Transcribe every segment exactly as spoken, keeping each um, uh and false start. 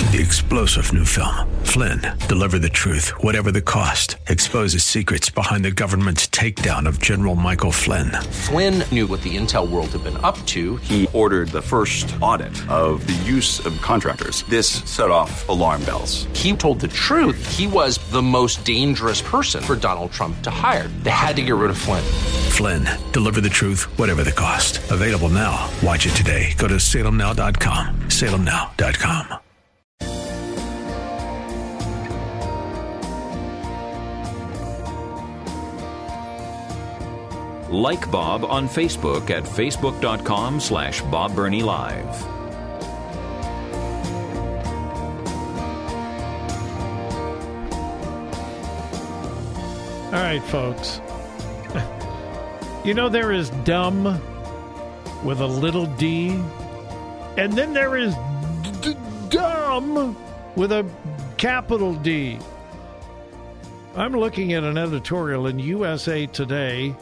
The explosive new film, Flynn, deliver the truth, whatever the cost, exposes secrets behind the government's takedown of General Michael Flynn. Flynn knew what the intel world had been up to. He ordered the first audit of the use of contractors. This set off alarm bells. He told the truth. He was the most dangerous person for Donald Trump to hire. They had to get rid of Flynn. Flynn, deliver the truth, whatever the cost. Available now. Watch it today. Go to salem now dot com. salem now dot com. Like Bob on Facebook at facebook.com slash Bob Burney Live. All right, folks. You know, there is dumb with a little d, and then there is d- dumb with a capital D. I'm looking at an editorial in U S A Today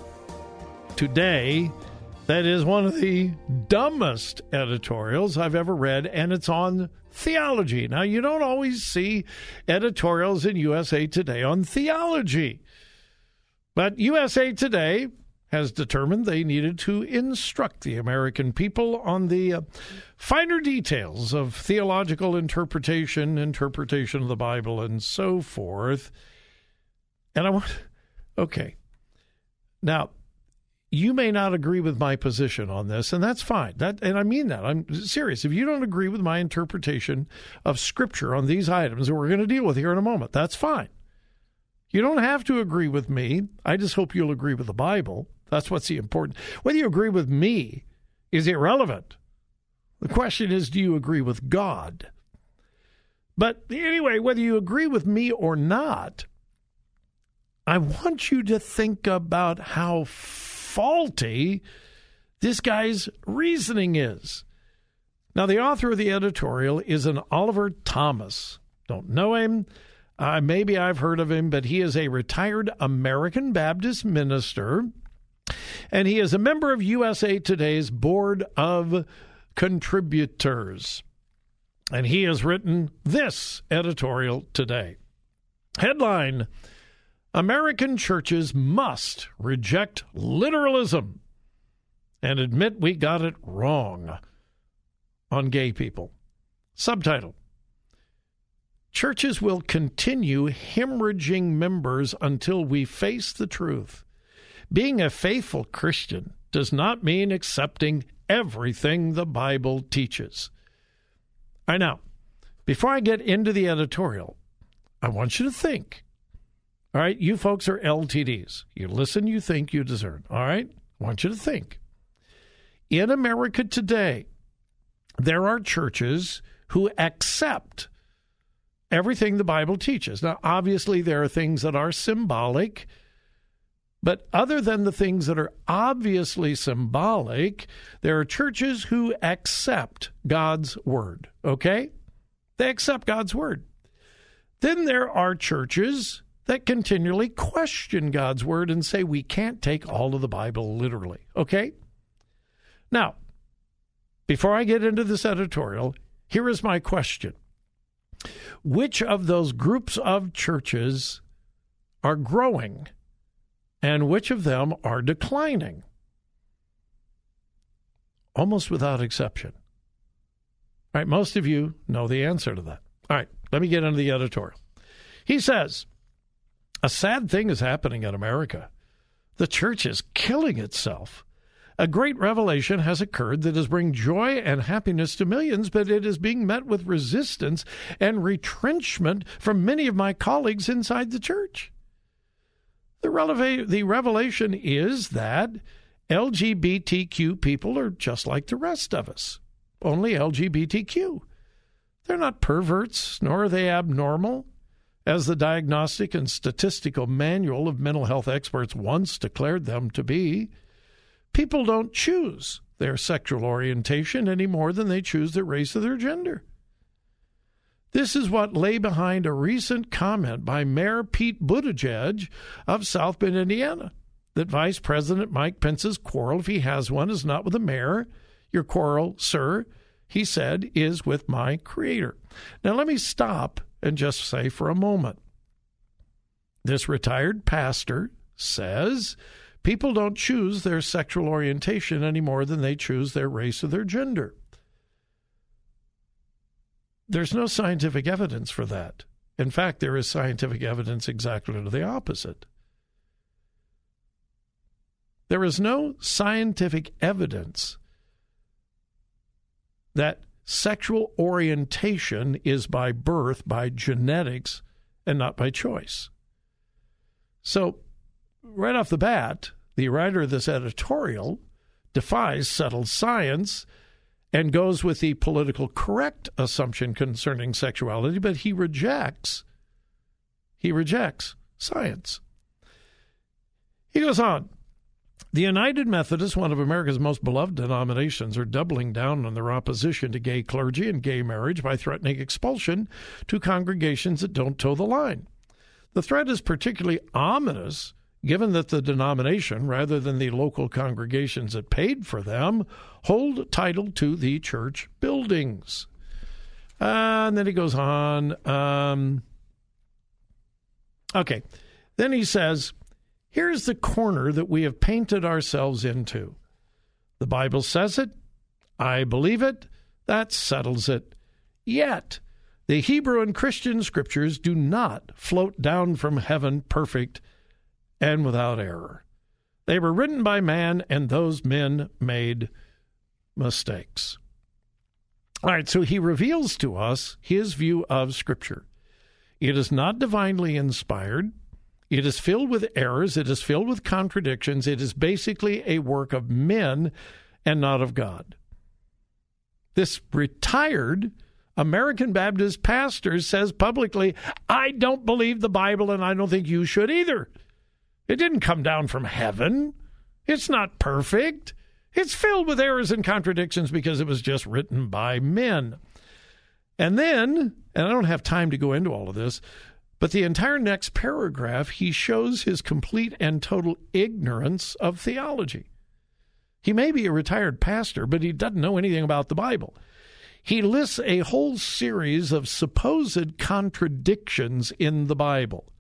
today that is one of the dumbest editorials I've ever read, and it's on theology. Now, you don't always see editorials in U S A Today on theology, but U S A Today has determined they needed to instruct the American people on the uh, finer details of theological interpretation, interpretation of the Bible, and so forth. And I want, okay, now, you may not agree with my position on this, and that's fine. That, and I mean that. I'm serious. If you don't agree with my interpretation of Scripture on these items that we're going to deal with here in a moment, that's fine. You don't have to agree with me. I just hope you'll agree with the Bible. That's what's the important. Whether you agree with me is irrelevant. The question is, do you agree with God? But anyway, whether you agree with me or not, I want you to think about how faulty this guy's reasoning is. Now, the author of the editorial is an Oliver Thomas. Don't know him. Uh, maybe I've heard of him, but he is a retired American Baptist minister, and he is a member of U S A Today's Board of Contributors. And he has written this editorial today. Headline: American churches must reject literalism and admit we got it wrong on gay people. Subtitle: Churches will continue hemorrhaging members until we face the truth. Being a faithful Christian does not mean accepting everything the Bible teaches. I know. Before I get into the editorial, I want you to think. All right, you folks are L T Ds. You listen, you think, you discern. All right? I want you to think. In America today, there are churches who accept everything the Bible teaches. Now, obviously, there are things that are symbolic, but other than the things that are obviously symbolic, there are churches who accept God's word, okay? They accept God's word. Then there are churches that continually question God's word and say we can't take all of the Bible literally, okay? Now, before I get into this editorial, here is my question. Which of those groups of churches are growing and which of them are declining? Almost without exception. All right, most of you know the answer to that. All right, let me get into the editorial. He says, a sad thing is happening in America. The church is killing itself. A great revelation has occurred that has brought joy and happiness to millions, but it is being met with resistance and retrenchment from many of my colleagues inside the church. The, releva- the revelation is that L G B T Q people are just like the rest of us, only L G B T Q. They're not perverts, nor are they abnormal, as the Diagnostic and Statistical Manual of Mental Health Experts once declared them to be. People don't choose their sexual orientation any more than they choose their race or their gender. This is what lay behind a recent comment by Mayor Pete Buttigieg of South Bend, Indiana, that Vice President Mike Pence's quarrel, if he has one, is not with the mayor. Your quarrel, sir, he said, is with my Creator. Now, let me stop and just say for a moment. This retired pastor says people don't choose their sexual orientation any more than they choose their race or their gender. There's no scientific evidence for that. In fact, there is scientific evidence exactly to the opposite. There is no scientific evidence that sexual orientation is by birth, by genetics, and not by choice. So, right off the bat, the writer of this editorial defies settled science and goes with the political correct assumption concerning sexuality, but he rejects, he rejects science. He goes on. The United Methodists, one of America's most beloved denominations, are doubling down on their opposition to gay clergy and gay marriage by threatening expulsion to congregations that don't toe the line. The threat is particularly ominous given that the denomination, rather than the local congregations that paid for them, hold title to the church buildings. Uh, and then he goes on. Um, okay. Then he says, here's the corner that we have painted ourselves into. The Bible says it. I believe it. That settles it. Yet, the Hebrew and Christian scriptures do not float down from heaven perfect and without error. They were written by man, and those men made mistakes. All right, so he reveals to us his view of Scripture. It is not divinely inspired. It is filled with errors. It is filled with contradictions. It is basically a work of men and not of God. This retired American Baptist pastor says publicly, I don't believe the Bible, and I don't think you should either. It didn't come down from heaven. It's not perfect. It's filled with errors and contradictions because it was just written by men. And then, and I don't have time to go into all of this, but the entire next paragraph, he shows his complete and total ignorance of theology. He may be a retired pastor, but he doesn't know anything about the Bible. He lists a whole series of supposed contradictions in the Bible.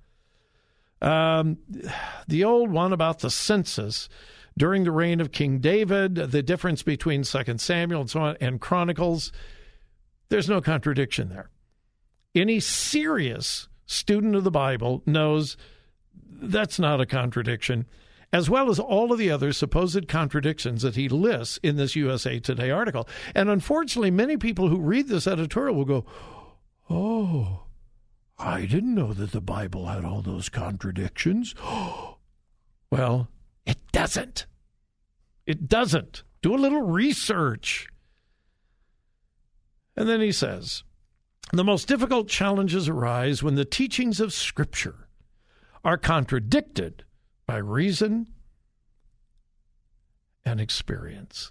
Um, the old one about the census during the reign of King David, the difference between Second Samuel and so on, and Chronicles, there's no contradiction there. Any serious student of the Bible knows that's not a contradiction, as well as all of the other supposed contradictions that he lists in this U S A Today article. And unfortunately, many people who read this editorial will go, oh, I didn't know that the Bible had all those contradictions. Well, it doesn't. It doesn't. Do a little research. And then he says, the most difficult challenges arise when the teachings of Scripture are contradicted by reason and experience.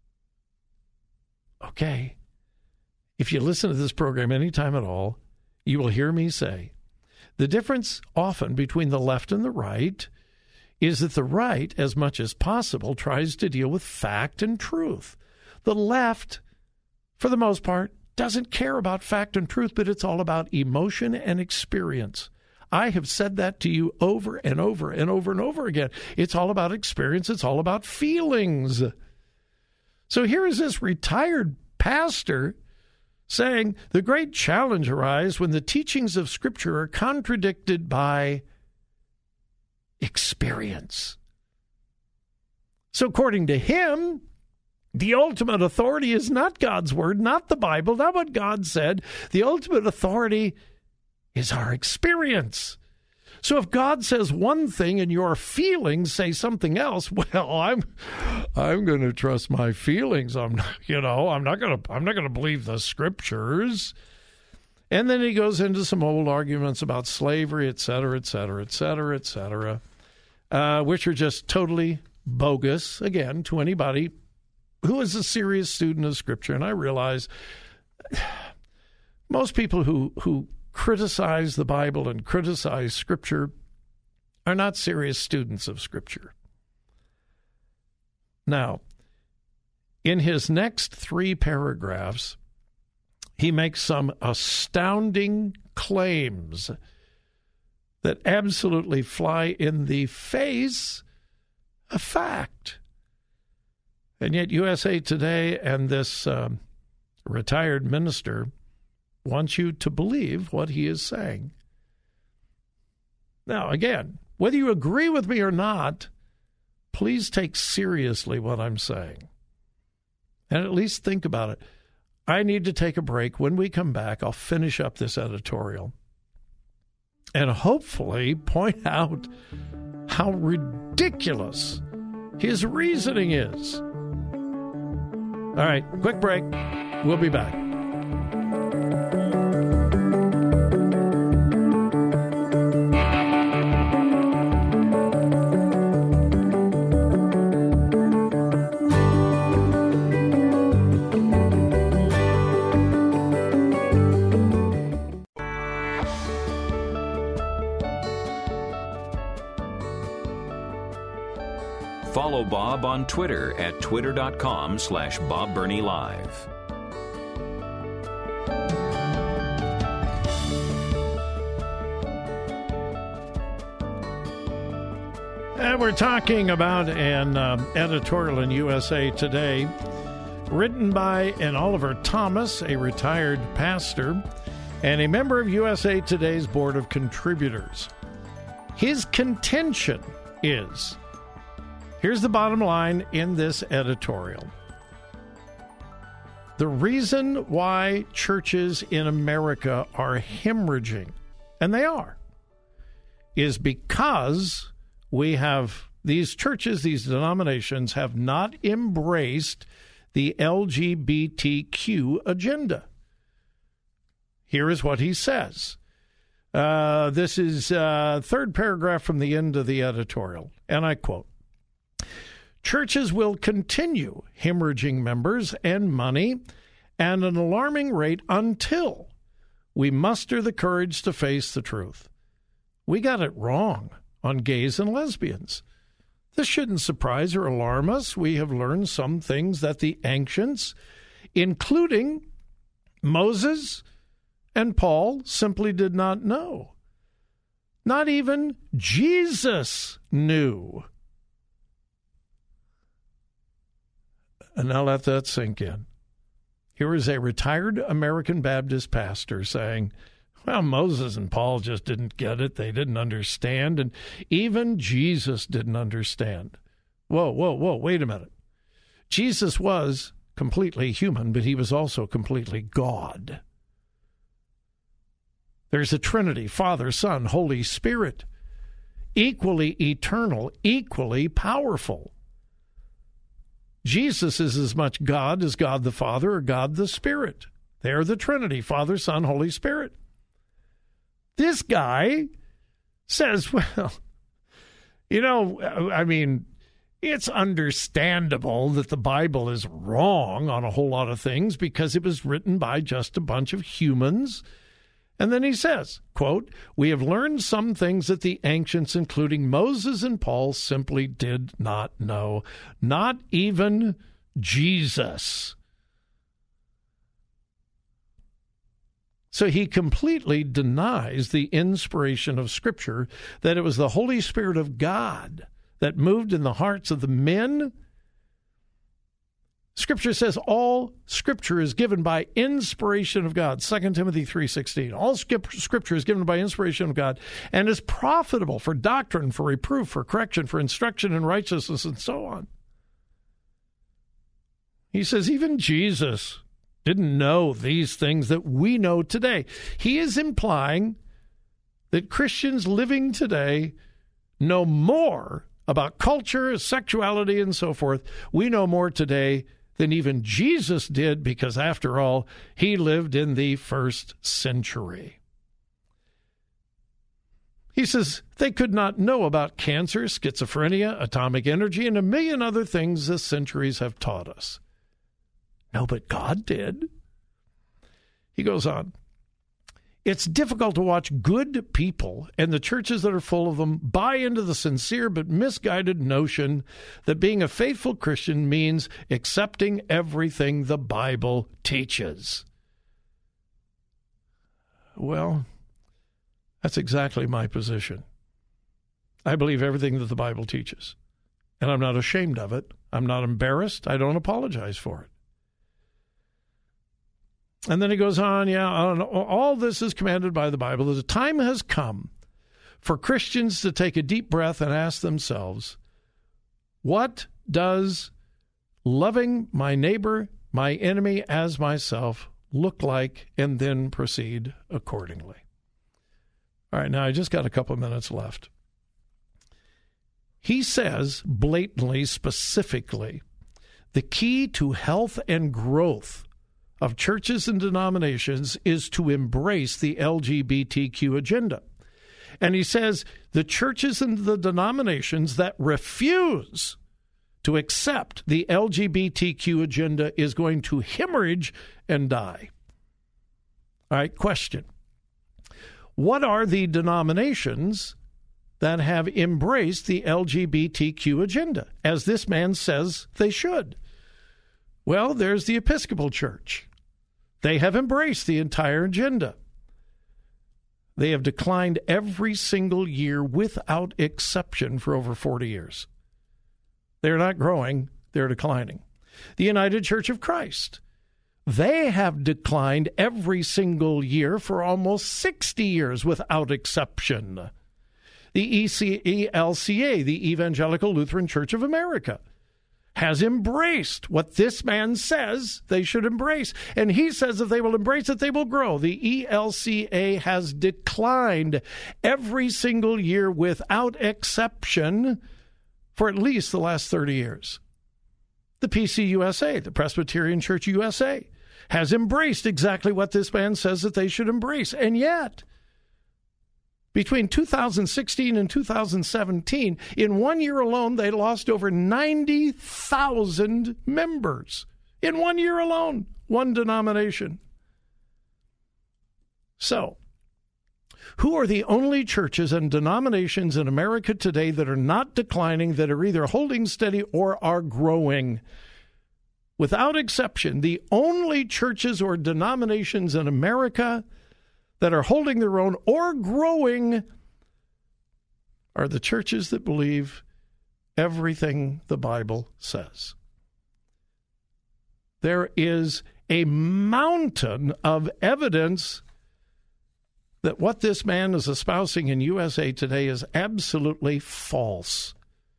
Okay. If you listen to this program anytime at all, you will hear me say, the difference often between the left and the right is that the right, as much as possible, tries to deal with fact and truth. The left, for the most part, doesn't care about fact and truth, but it's all about emotion and experience. I have said that to you over and over and over and over again. It's all about experience. It's all about feelings. So here is this retired pastor saying the great challenge arises when the teachings of Scripture are contradicted by experience. So according to him, the ultimate authority is not God's word, not the Bible, not what God said. The ultimate authority is our experience. So if God says one thing and your feelings say something else, well, I'm I'm going to trust my feelings. I'm you know, I'm not going to I'm not going to believe the Scriptures. And then he goes into some old arguments about slavery, et cetera, et cetera, et cetera, et cetera, uh, which are just totally bogus, again, to anybody who is a serious student of Scripture. And I realize most people who, who criticize the Bible and criticize Scripture are not serious students of Scripture. Now, In his next three paragraphs, he makes some astounding claims that absolutely fly in the face of fact. And yet U S A Today and this um, retired minister wants you to believe what he is saying. Now, again, whether you agree with me or not, please take seriously what I'm saying. And at least think about it. I need to take a break. When we come back, I'll finish up this editorial and hopefully point out how ridiculous his reasoning is. All right, quick break. We'll be back. Follow Bob on Twitter at twitter.com slash Bob Burney Live. And we're talking about an um, editorial in U S A Today written by an Oliver Thomas, a retired pastor, and a member of U S A Today's Board of Contributors. His contention is, here's the bottom line in this editorial. The reason why churches in America are hemorrhaging, and they are, is because we have, these churches, these denominations have not embraced the L G B T Q agenda. Here is what he says. Uh, this is uh, third paragraph from the end of the editorial, and I quote, "Churches will continue hemorrhaging members and money at an alarming rate until we muster the courage to face the truth. We got it wrong on gays and lesbians. This shouldn't surprise or alarm us. We have learned some things that the ancients, including Moses and Paul, simply did not know. Not even Jesus knew." And now let that sink in. Here is a retired American Baptist pastor saying, well, Moses and Paul just didn't get it. They didn't understand. And even Jesus didn't understand. Whoa, whoa, whoa, wait a minute. Jesus was completely human, but he was also completely God. There's a Trinity, Father, Son, Holy Spirit, equally eternal, equally powerful. Jesus is as much God as God the Father or God the Spirit. They're the Trinity, Father, Son, Holy Spirit. This guy says, well, you know, I mean, it's understandable that the Bible is wrong on a whole lot of things because it was written by just a bunch of humans. And then he says, quote, "We have learned some things that the ancients, including Moses and Paul, simply did not know. Not even Jesus." So he completely denies the inspiration of Scripture, that it was the Holy Spirit of God that moved in the hearts of the men. Scripture says all Scripture is given by inspiration of God, Second Timothy three sixteen. All Scripture is given by inspiration of God and is profitable for doctrine, for reproof, for correction, for instruction in righteousness, and so on. He says even Jesus didn't know these things that we know today. He is implying that Christians living today know more about culture, sexuality, and so forth. We know more today than even Jesus did because, after all, he lived in the first century. He says they could not know about cancer, schizophrenia, atomic energy, and a million other things the centuries have taught us. No, but God did. He goes on. It's difficult to watch good people and the churches that are full of them buy into the sincere but misguided notion that being a faithful Christian means accepting everything the Bible teaches. Well, that's exactly my position. I believe everything that the Bible teaches, and I'm not ashamed of it. I'm not embarrassed. I don't apologize for it. And then he goes on, yeah, all this is commanded by the Bible. The time has come for Christians to take a deep breath and ask themselves, what does loving my neighbor, my enemy as myself look like, and then proceed accordingly. All right, now I just got a couple of minutes left. He says blatantly, specifically, the key to health and growth of churches and denominations is to embrace the L G B T Q agenda. And he says the churches and the denominations that refuse to accept the L G B T Q agenda is going to hemorrhage and die. All right, question. What are the denominations that have embraced the L G B T Q agenda, as this man says they should? Well, there's the Episcopal Church. They have embraced the entire agenda. They have declined every single year without exception for over forty years. They're not growing, they're declining. The United Church of Christ. They have declined every single year for almost sixty years without exception. The E L C A, the Evangelical Lutheran Church of America, has embraced what this man says they should embrace. And he says if they will embrace it, they will grow. The E L C A has declined every single year without exception for at least the last thirty years. The P C U S A, the Presbyterian Church U S A, has embraced exactly what this man says that they should embrace. And yet, between two thousand sixteen and two thousand seventeen, in one year alone, they lost over ninety thousand members. In one year alone, one denomination. So, who are the only churches and denominations in America today that are not declining, that are either holding steady or are growing? Without exception, the only churches or denominations in America that are holding their own or growing are the churches that believe everything the Bible says. There is a mountain of evidence that what this man is espousing in U S A Today is absolutely false.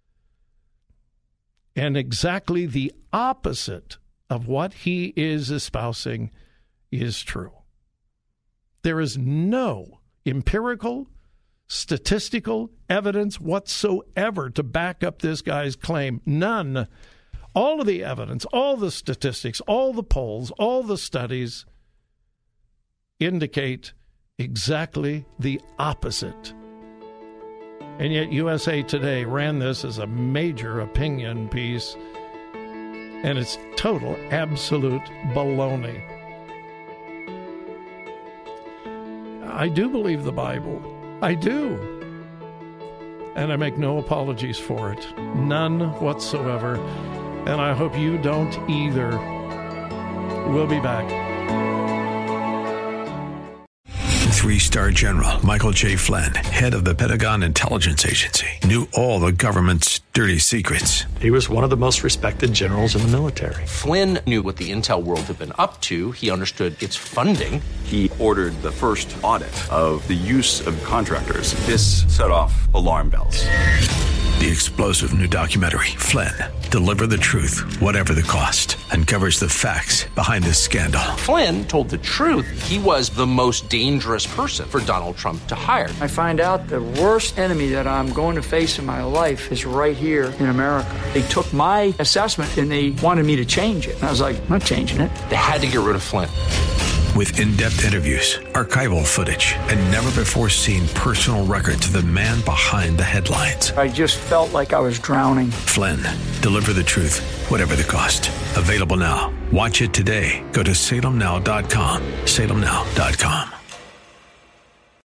And exactly the opposite of what he is espousing is true. There is no empirical, statistical evidence whatsoever to back up this guy's claim. None. All of the evidence, all the statistics, all the polls, all the studies indicate exactly the opposite. And yet U S A Today ran this as a major opinion piece, and it's total, absolute baloney. I do believe the Bible. I do. And I make no apologies for it. None whatsoever. And I hope you don't either. We'll be back. Three-star General Michael J. Flynn, head of the Pentagon Intelligence Agency, knew all the government's dirty secrets. He was one of the most respected generals in the military. Flynn knew what the intel world had been up to. He understood its funding. He ordered the first audit of the use of contractors. This set off alarm bells. The explosive new documentary, Flynn, Deliver the Truth, Whatever the Cost, uncovers the facts behind this scandal. Flynn told the truth. He was the most dangerous person for Donald Trump to hire. I find out the worst enemy that I'm going to face in my life is right here in America. They took my assessment and they wanted me to change it. And I was like, I'm not changing it. They had to get rid of Flynn. With in-depth interviews, archival footage, and never-before-seen personal records of the man behind the headlines. I just felt like I was drowning. Flynn, Deliver the Truth, Whatever the Cost. Available now. Watch it today. Go to salem now dot com. salem now dot com.